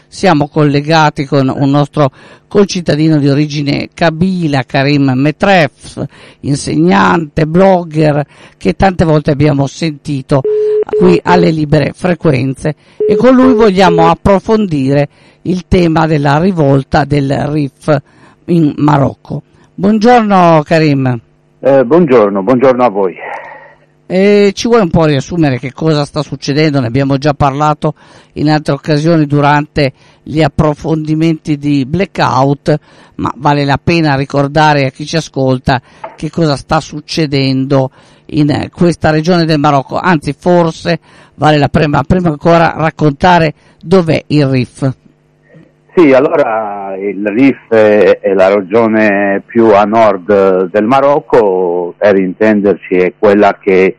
siamo collegati con un nostro concittadino di origine kabila, Karim Metref, insegnante, blogger, che tante volte abbiamo sentito qui alle libere frequenze, e con lui vogliamo approfondire il tema della rivolta del Rif in Marocco. Buongiorno Karim. Buongiorno a voi. Ci vuoi un po' riassumere che cosa sta succedendo? Ne abbiamo già parlato in altre occasioni durante gli approfondimenti di Blackout, ma vale la pena ricordare a chi ci ascolta che cosa sta succedendo in questa regione del Marocco, anzi forse vale la pena prima ancora raccontare dov'è il Rif. Sì, allora il Rif è la regione più a nord del Marocco, per intenderci è quella che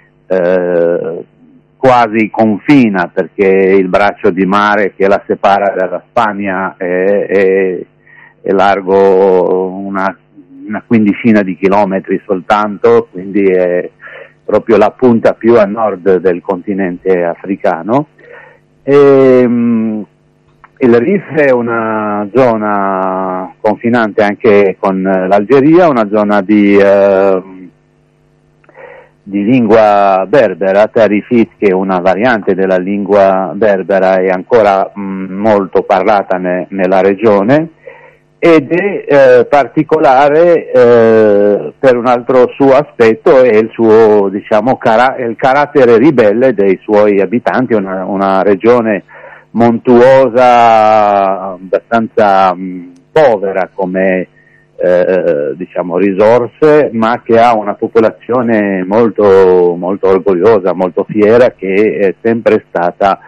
quasi confina, perché il braccio di mare che la separa dalla Spagna è largo una quindicina di chilometri soltanto, quindi è proprio la punta più a nord del continente africano. Il Rif è una zona confinante anche con l'Algeria, una zona di lingua berbera, Tarifit, che è una variante della lingua berbera, è ancora molto parlata nella regione, ed è particolare per un altro suo aspetto, è il suo, diciamo, il carattere ribelle dei suoi abitanti, una regione montuosa, abbastanza povera come diciamo risorse, ma che ha una popolazione molto molto orgogliosa, molto fiera, che è sempre stata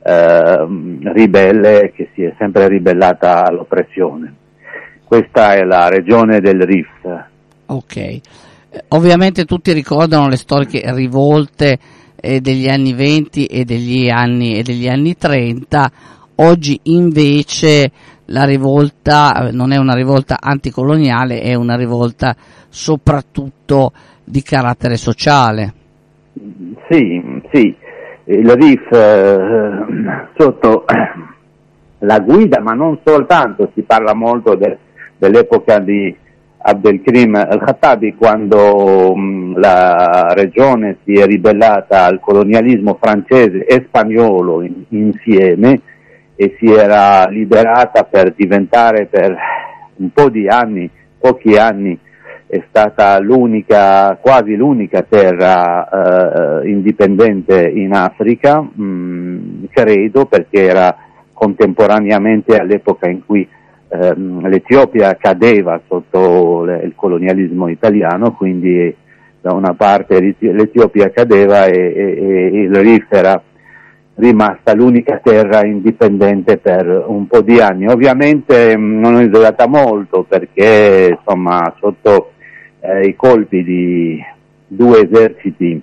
ribelle, che si è sempre ribellata all'oppressione. Questa è la regione del Rif. Ok, ovviamente tutti ricordano le storiche rivolte degli anni 20 e degli anni 30. Oggi invece la rivolta non è una rivolta anticoloniale, è una rivolta soprattutto di carattere sociale. Sì, il Rif sotto la guida, ma non soltanto, si parla molto dell'epoca di Abdelkrim al-Khattabi, quando la regione si è ribellata al colonialismo francese e spagnolo insieme, e si era liberata per diventare, per un po' di anni, pochi anni, è stata quasi l'unica terra indipendente in Africa, credo, perché era contemporaneamente all'epoca in cui l'Etiopia cadeva sotto il colonialismo italiano, quindi da una parte l'Etiopia cadeva e il Rif era rimasta l'unica terra indipendente per un po' di anni. Ovviamente non è durata molto, perché insomma sotto i colpi di due eserciti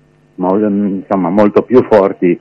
molto più forti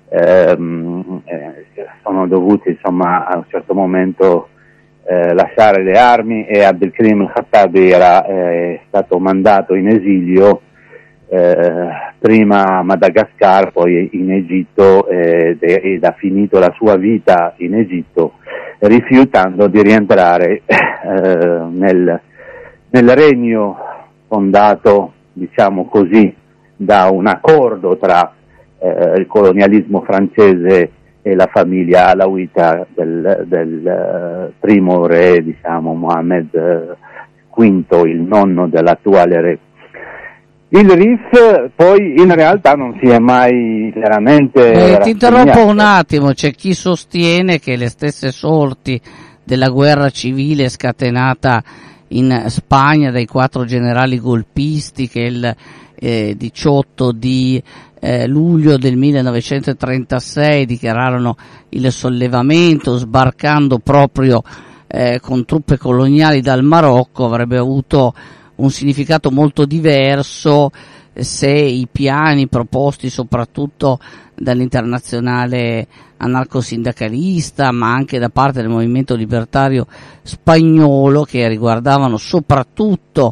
sono dovuti insomma a un certo momento lasciare le armi, e Abdelkrim al-Khattabi era stato mandato in esilio prima a Madagascar, poi in Egitto, ed ha finito la sua vita in Egitto, rifiutando di rientrare nel regno fondato, diciamo così, da un accordo tra il colonialismo francese e la famiglia alawita del primo re, diciamo, Mohammed V, il nonno dell'attuale re. Il Rif poi in realtà non si è mai veramente ti interrompo un attimo, c'è chi sostiene che le stesse sorti della guerra civile scatenata in Spagna dai 4 generali golpisti che il 18 di luglio del 1936 dichiararono il sollevamento, sbarcando proprio con truppe coloniali dal Marocco, avrebbe avuto un significato molto diverso se i piani proposti soprattutto dall'internazionale anarcosindacalista, ma anche da parte del movimento libertario spagnolo, che riguardavano soprattutto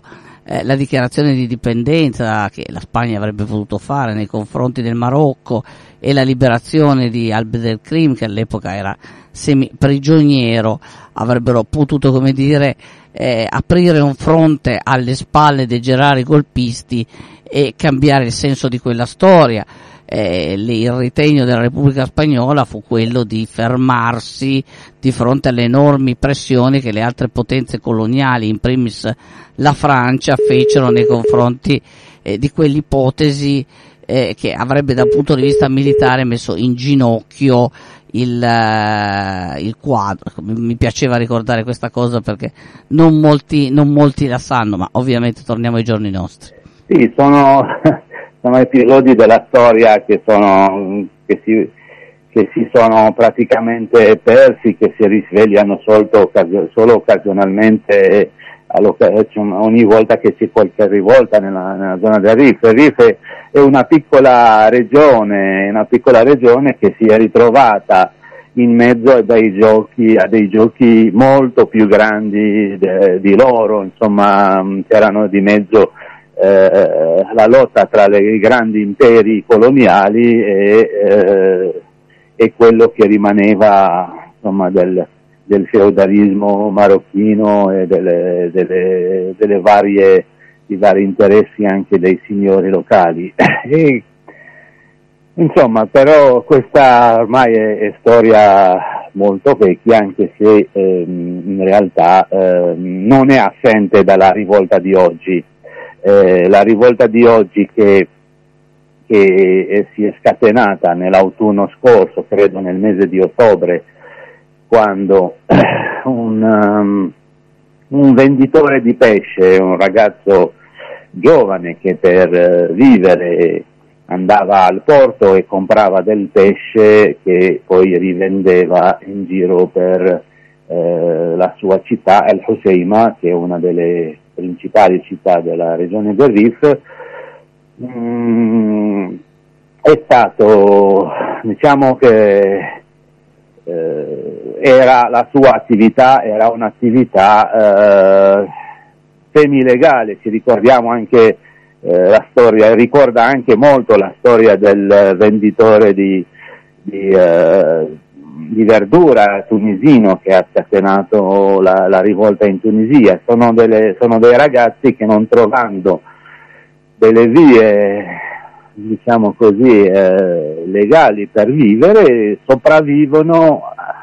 la dichiarazione di indipendenza che la Spagna avrebbe potuto fare nei confronti del Marocco e la liberazione di Abdelkrim, che all'epoca era semi-prigioniero, avrebbero potuto, come dire, aprire un fronte alle spalle dei generali golpisti e cambiare il senso di quella storia. Il ritegno della Repubblica Spagnola fu quello di fermarsi di fronte alle enormi pressioni che le altre potenze coloniali, in primis la Francia, fecero nei confronti di quell'ipotesi che avrebbe dal punto di vista militare messo in ginocchio il quadro. Mi piaceva ricordare questa cosa perché non molti la sanno, ma ovviamente torniamo ai giorni nostri. Sì, sono episodi della storia che si sono praticamente persi, che si risvegliano solo occasionalmente, ogni volta che c'è qualche rivolta nella zona del Rif. Il Rif è una piccola regione che si è ritrovata in mezzo a dei giochi molto più grandi di loro, insomma c'erano di mezzo la lotta tra i grandi imperi coloniali e quello che rimaneva, insomma, del feudalismo marocchino e dei vari interessi anche dei signori locali. E, insomma, però questa ormai è storia molto vecchia, anche se in realtà non è assente dalla rivolta di oggi. La rivolta di oggi che si è scatenata nell'autunno scorso, credo nel mese di ottobre, quando un venditore di pesce, un ragazzo giovane che per vivere andava al porto e comprava del pesce che poi rivendeva in giro per la sua città, El Hoceima, che è una delle principali città della regione del Rif, è stato, diciamo che era la sua attività, era un'attività semi-legale. Ci ricordiamo anche la storia, ricorda anche molto la storia del venditore di verdura tunisino che ha scatenato la rivolta in Tunisia. Sono dei ragazzi che, non trovando delle vie, diciamo così, legali per vivere, sopravvivono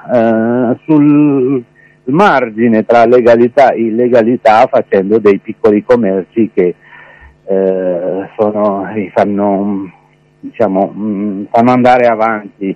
sul margine tra legalità e illegalità, facendo dei piccoli commerci che fanno andare avanti.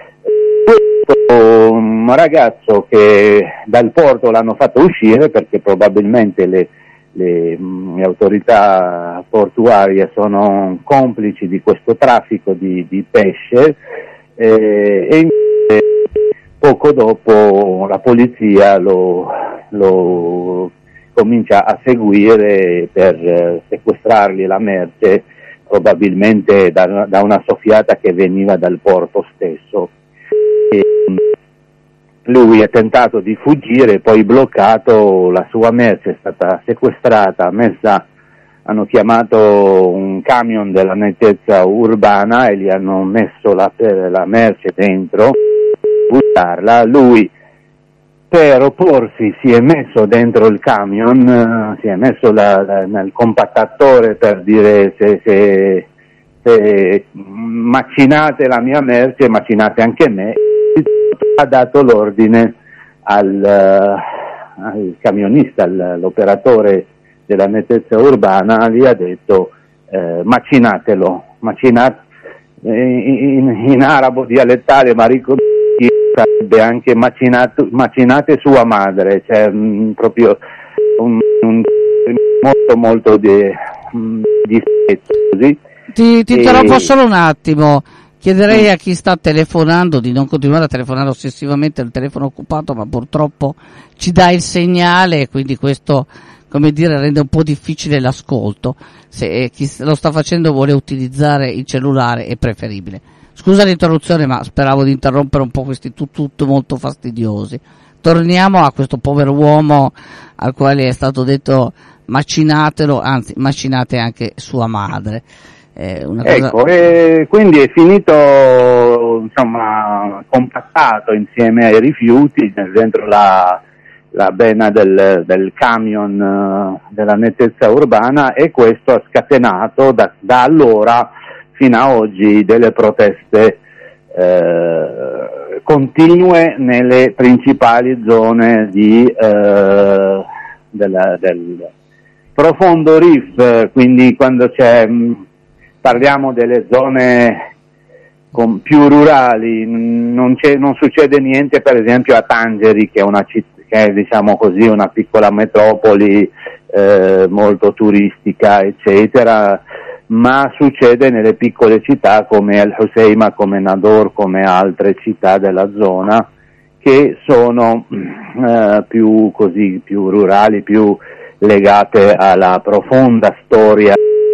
Un ragazzo che dal porto l'hanno fatto uscire perché probabilmente le autorità portuarie sono complici di questo traffico di pesce, e poco dopo la polizia lo comincia a seguire per sequestrargli la merce, probabilmente da una soffiata che veniva dal porto stesso. E lui ha tentato di fuggire, poi bloccato, la sua merce è stata sequestrata, hanno chiamato un camion della nettezza urbana e gli hanno messo la merce dentro, buttarla. Lui, per opporsi, si è messo dentro il camion, si è messo nel compattatore per dire se macinate la mia merce, macinate anche me. Ha dato l'ordine al camionista, l'operatore della nettezza urbana, gli ha detto macinatelo, in arabo dialettale marico sarebbe anche macinate sua madre, cioè proprio un molto di così. Ti interrompo solo un attimo. Chiederei a chi sta telefonando di non continuare a telefonare ossessivamente, il telefono occupato, ma purtroppo ci dà il segnale e quindi questo, come dire, rende un po' difficile l'ascolto. Se chi lo sta facendo vuole utilizzare il cellulare è preferibile. Scusa l'interruzione, ma speravo di interrompere un po' questi tutto molto fastidiosi. Torniamo a questo povero uomo al quale è stato detto macinatelo, anzi macinate anche sua madre. Ecco, e quindi è finito, insomma, compattato insieme ai rifiuti dentro la bena del camion della nettezza urbana, e questo ha scatenato da allora fino a oggi delle proteste continue nelle principali zone del profondo Rif, quindi quando parliamo delle zone più rurali, non succede niente per esempio a Tangeri, che è una città, che è, diciamo così, una piccola metropoli molto turistica eccetera, ma succede nelle piccole città come El Hoceima, come Nador, come altre città della zona, che sono più rurali, più legate alla profonda storia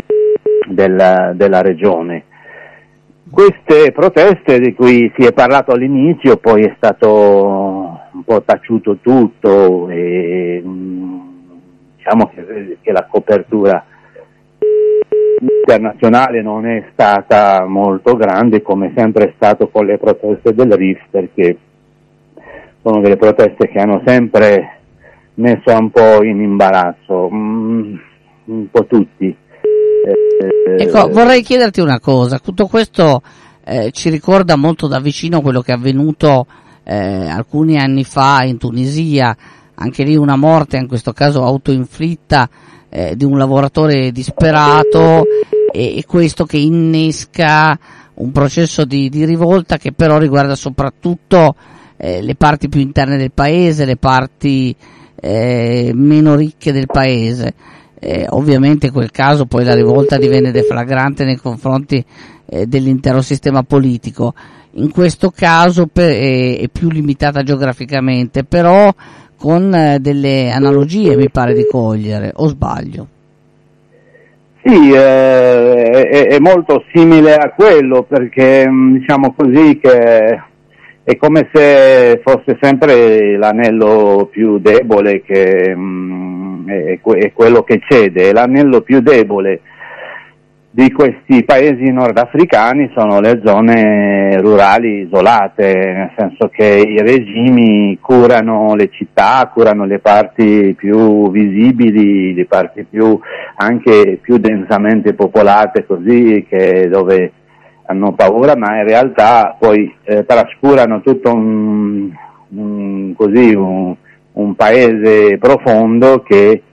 della regione. Queste proteste di cui si è parlato all'inizio, poi è stato un po' taciuto tutto, e diciamo che la copertura internazionale non è stata molto grande, come sempre è stato con le proteste del Rif, perché sono delle proteste che hanno sempre messo un po' in imbarazzo un po' tutti. Ecco, vorrei chiederti una cosa, tutto questo ci ricorda molto da vicino quello che è avvenuto alcuni anni fa in Tunisia, anche lì una morte, in questo caso autoinflitta, di un lavoratore disperato, e questo che innesca un processo di rivolta che però riguarda soprattutto le parti più interne del paese, le parti meno ricche del paese. Ovviamente in quel caso poi la rivolta divenne deflagrante nei confronti dell'intero sistema politico. In questo caso è più limitata geograficamente, però con delle analogie mi pare di cogliere, o sbaglio? Sì, è molto simile a quello, perché diciamo così che è come se fosse sempre l'anello più debole che è quello che cede. L'anello più debole di questi paesi nordafricani sono le zone rurali isolate, nel senso che i regimi curano le città, curano le parti più visibili, le parti anche più densamente popolate, così, che dove hanno paura, ma in realtà poi trascurano tutto un paese profondo che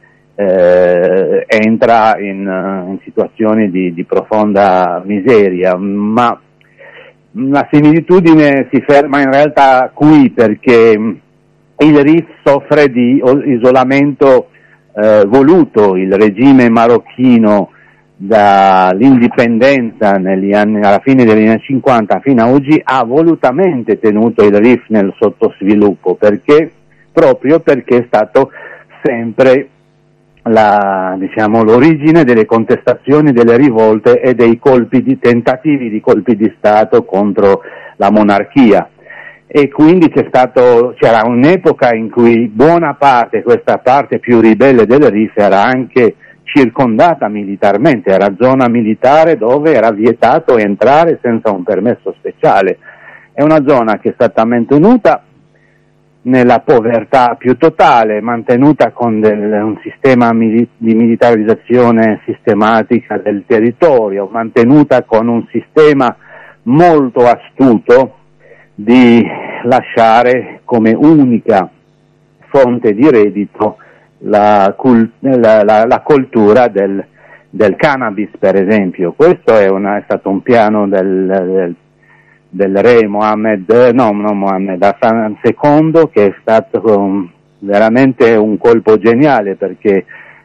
entra in situazioni di profonda miseria. Ma la similitudine si ferma in realtà qui, perché il Rif soffre di isolamento voluto. Il regime marocchino dall'indipendenza alla fine degli anni 50 fino a oggi ha volutamente tenuto il Rif nel sottosviluppo, proprio perché è stato sempre l'origine delle contestazioni, delle rivolte e dei tentativi di colpi di Stato contro la monarchia. E quindi c'era un'epoca in cui buona parte, questa parte più ribelle del Rif, era anche circondata militarmente, era zona militare dove era vietato entrare senza un permesso speciale. È una zona che è stata mantenuta nella povertà più totale, mantenuta con un sistema di militarizzazione sistematica del territorio, mantenuta con un sistema molto astuto di lasciare come unica fonte di reddito la coltura del cannabis, per esempio. Questo è stato un piano del re Hassan II, che è stato veramente un colpo geniale, perché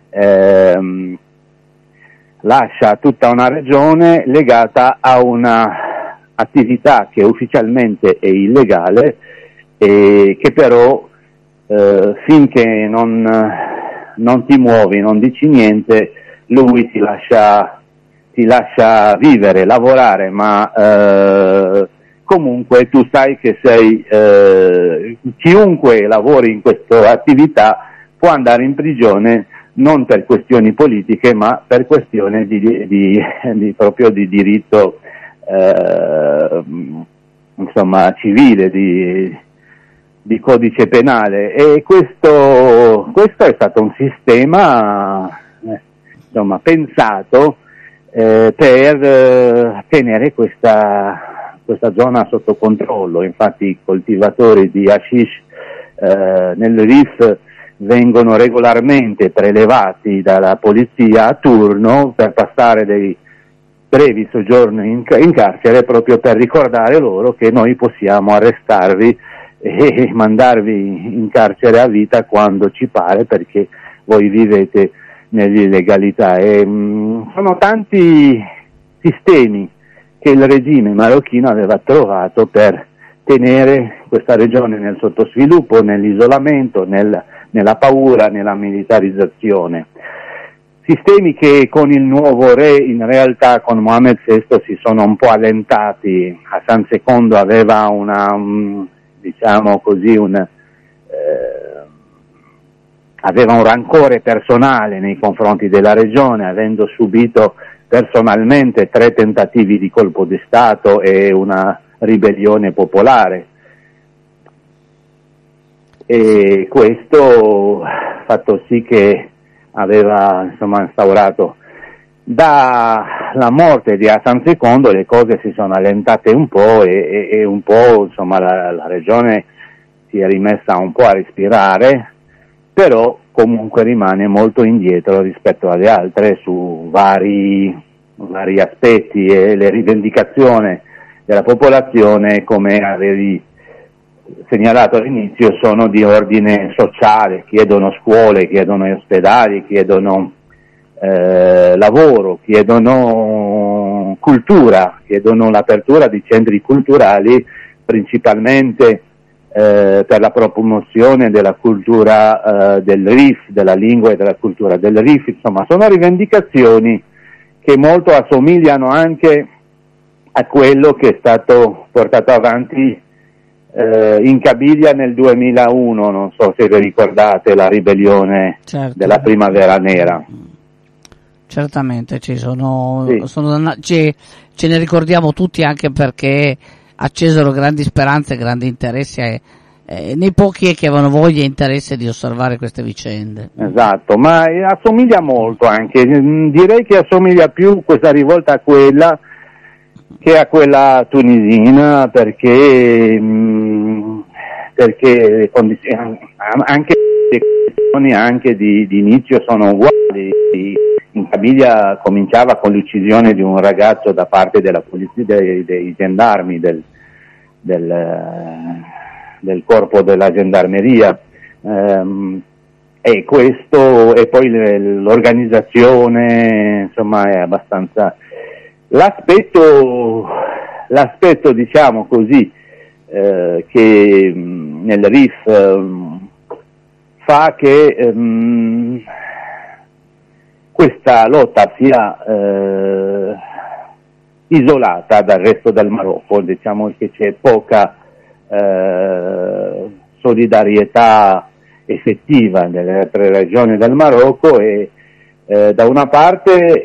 lascia tutta una regione legata a una attività che ufficialmente è illegale, e che però finché non ti muovi, non dici niente, lui ti lascia vivere, lavorare, ma comunque tu sai che chiunque lavori in questa attività può andare in prigione non per questioni politiche, ma per questioni proprio di diritto insomma civile, di codice penale, e questo è stato un sistema insomma pensato per tenere questa zona sotto controllo. Infatti i coltivatori di hashish nel Rif vengono regolarmente prelevati dalla polizia a turno per passare dei brevi soggiorni in carcere, proprio per ricordare loro che noi possiamo arrestarvi e mandarvi in carcere a vita quando ci pare, perché voi vivete nell'illegalità. Sono tanti sistemi che il regime marocchino aveva trovato per tenere questa regione nel sottosviluppo, nell'isolamento, nella paura, nella militarizzazione. Sistemi che con il nuovo re, in realtà con Mohammed VI, si sono un po' allentati. Hassan II aveva aveva un rancore personale nei confronti della regione, avendo subito personalmente 3 tentativi di colpo di Stato e una ribellione popolare. E questo ha fatto sì che aveva instaurato. Dalla morte di Hassan II le cose si sono allentate un po' e un po' la regione si è rimessa un po' a respirare, però comunque rimane molto indietro rispetto alle altre su vari aspetti, e le rivendicazioni della popolazione, come avevi segnalato all'inizio, sono di ordine sociale: chiedono scuole, chiedono ospedali, chiedono lavoro, chiedono cultura, chiedono l'apertura di centri culturali, principalmente per la promozione della cultura del Rif, della lingua e della cultura del Rif. Insomma, sono rivendicazioni che molto assomigliano anche a quello che è stato portato avanti in Kabylia nel 2001, non so se vi ricordate la ribellione della Primavera Nera. Certamente ce ne ricordiamo tutti, anche perché accesero grandi speranze e grandi interessi nei pochi che avevano voglia e interesse di osservare queste vicende. Esatto, ma assomiglia molto anche, direi che assomiglia più questa rivolta a quella che a quella tunisina, perché le condizioni anche di inizio sono uguali. In Kabylia cominciava con l'uccisione di un ragazzo da parte della polizia, dei gendarmi del corpo della gendarmeria, e questo, e poi l'organizzazione, insomma, è abbastanza l'aspetto diciamo così che nel Rif fa che questa lotta sia isolata dal resto del Marocco. Diciamo che c'è poca solidarietà effettiva nelle altre regioni del Marocco, e da una parte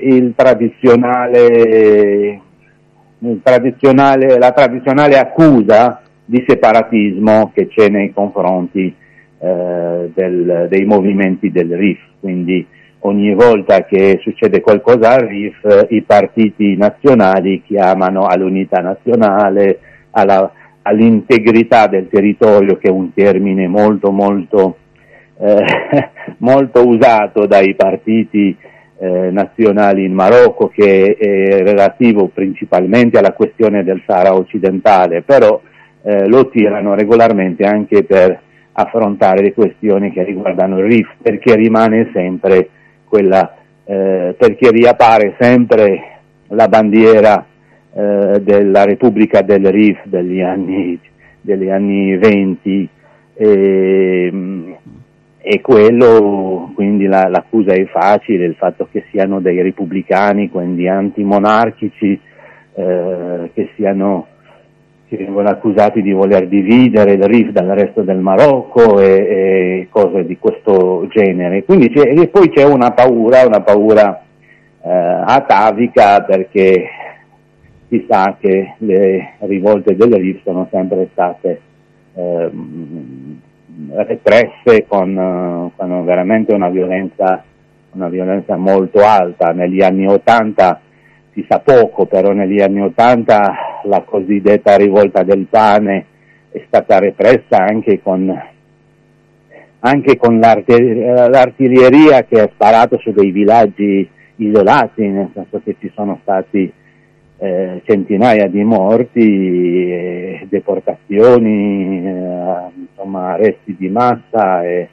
la tradizionale accusa di separatismo che c'è nei confronti dei movimenti del Rif. Quindi ogni volta che succede qualcosa al Rif, i partiti nazionali chiamano all'unità nazionale, all'integrità del territorio, che è un termine molto usato dai partiti nazionali in Marocco, che è relativo principalmente alla questione del Sahara occidentale, però lo tirano regolarmente anche per affrontare le questioni che riguardano il Rif, perché rimane sempre perché riappare sempre la bandiera della Repubblica del Rif degli anni 20, e quello, quindi l'accusa è facile, il fatto che siano dei repubblicani, quindi antimonarchici, che che vengono accusati di voler dividere il Rif dal resto del Marocco e cose di questo genere. Quindi e poi c'è una paura atavica, perché si sa che le rivolte del Rif sono sempre state represse con veramente una violenza molto alta. Negli anni '80 si sa poco, però negli anni '80 la cosiddetta rivolta del pane è stata repressa anche con l'artiglieria che ha sparato su dei villaggi isolati, nel senso che ci sono stati centinaia di morti, deportazioni, insomma arresti di massa e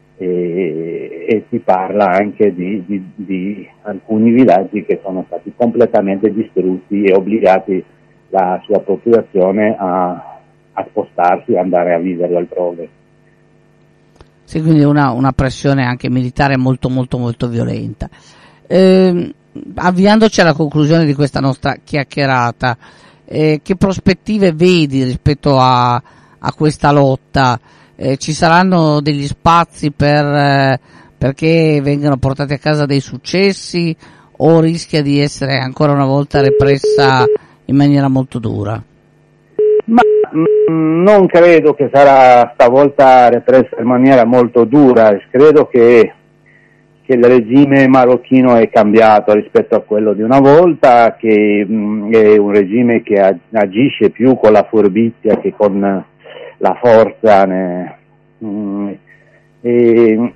si parla anche di alcuni villaggi che sono stati completamente distrutti e obbligati la sua popolazione a spostarsi e andare a vivere altrove. Sì, quindi una pressione anche militare molto molto molto violenta. Avviandoci alla conclusione di questa nostra chiacchierata, che prospettive vedi rispetto a questa lotta? Ci saranno degli spazi perché vengano portati a casa dei successi, o rischia di essere ancora una volta repressa in maniera molto dura? Ma non credo che sarà stavolta repressa in maniera molto dura. Credo che il regime marocchino è cambiato rispetto a quello di una volta, che è un regime che agisce più con la furbizia che con la forza, e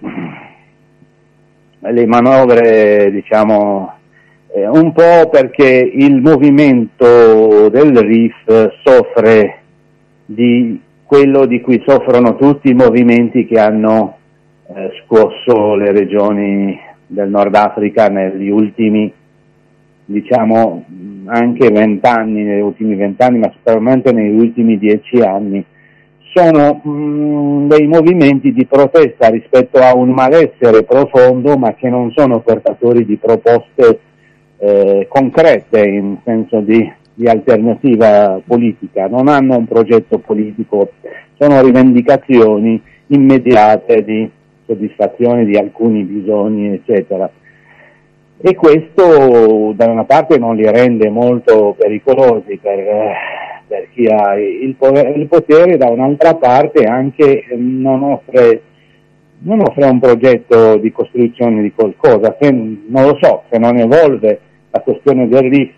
le manovre, diciamo, un po' perché il movimento del Rif soffre di quello di cui soffrono tutti i movimenti che hanno scosso le regioni del Nord Africa negli ultimi, diciamo, anche 20 anni, negli ultimi 20 anni, ma sicuramente negli ultimi 10 anni. Sono dei movimenti di protesta rispetto a un malessere profondo, ma che non sono portatori di proposte concrete in senso di alternativa politica, non hanno un progetto politico, sono rivendicazioni immediate di soddisfazione di alcuni bisogni, eccetera. E questo da una parte non li rende molto pericolosi per chi ha il potere, da un'altra parte anche non offre un progetto di costruzione di qualcosa, non lo so, se non evolve la questione del Rif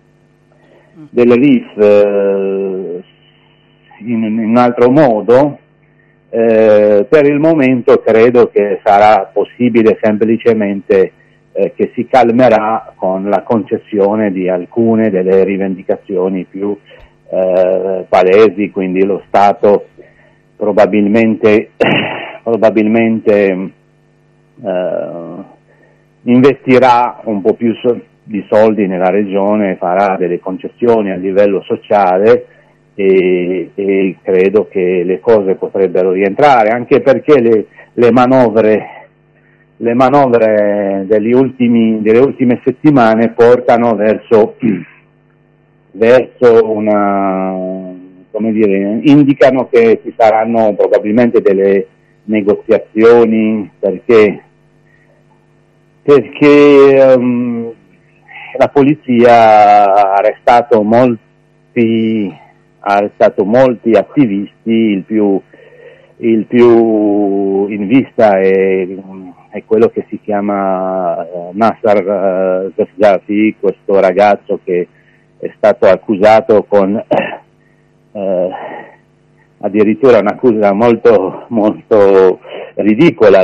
in un altro modo. Per il momento credo che sarà possibile semplicemente che si calmerà con la concessione di alcune delle rivendicazioni più palesi, quindi lo Stato probabilmente investirà un po' più di soldi nella regione, farà delle concessioni a livello sociale e credo che le cose potrebbero rientrare, anche perché le manovre delle ultime settimane portano verso una, come dire, indicano che ci saranno probabilmente delle negoziazioni, perché la polizia ha arrestato molti attivisti, il più in vista è quello che si chiama Nassar Zafzafi, questo ragazzo che è stato accusato con addirittura un'accusa molto molto ridicola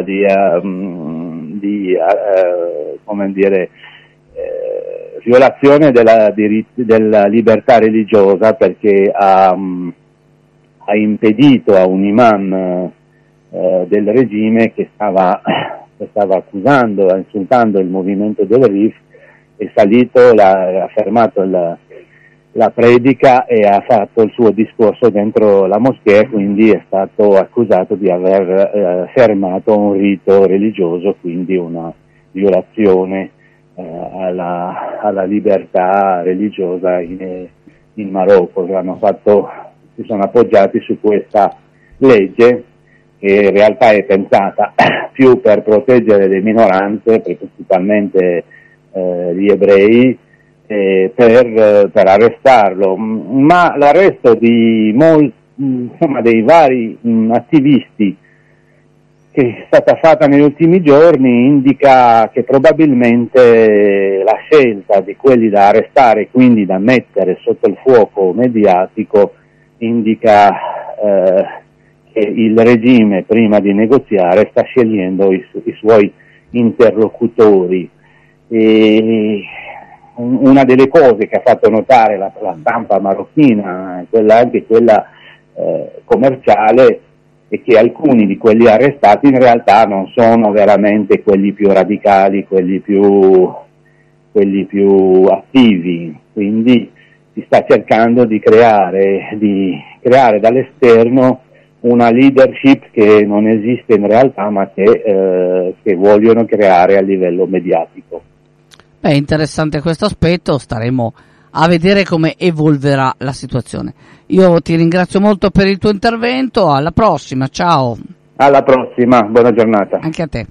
come dire, violazione della libertà religiosa, perché ha impedito a un imam del regime che stava accusando, insultando il movimento del Rif, è salito, ha fermato la predica e ha fatto il suo discorso dentro la moschea, quindi è stato accusato di aver fermato un rito religioso, quindi una violazione alla libertà religiosa in Marocco. Hanno fatto si sono appoggiati su questa legge, che in realtà è pensata più per proteggere le minoranze, principalmente gli ebrei, per arrestarlo. Ma l'arresto di dei vari attivisti che è stata fatta negli ultimi giorni indica che probabilmente la scelta di quelli da arrestare, quindi da mettere sotto il fuoco mediatico, indica che il regime, prima di negoziare, sta scegliendo i suoi interlocutori. E una delle cose che ha fatto notare la stampa marocchina, anche quella commerciale, è che alcuni di quelli arrestati in realtà non sono veramente quelli più radicali, quelli più attivi, quindi si sta cercando di creare dall'esterno una leadership che non esiste in realtà, ma che vogliono creare a livello mediatico. È interessante questo aspetto, staremo a vedere come evolverà la situazione. Io ti ringrazio molto per il tuo intervento, alla prossima, ciao. Alla prossima, buona giornata. Anche a te.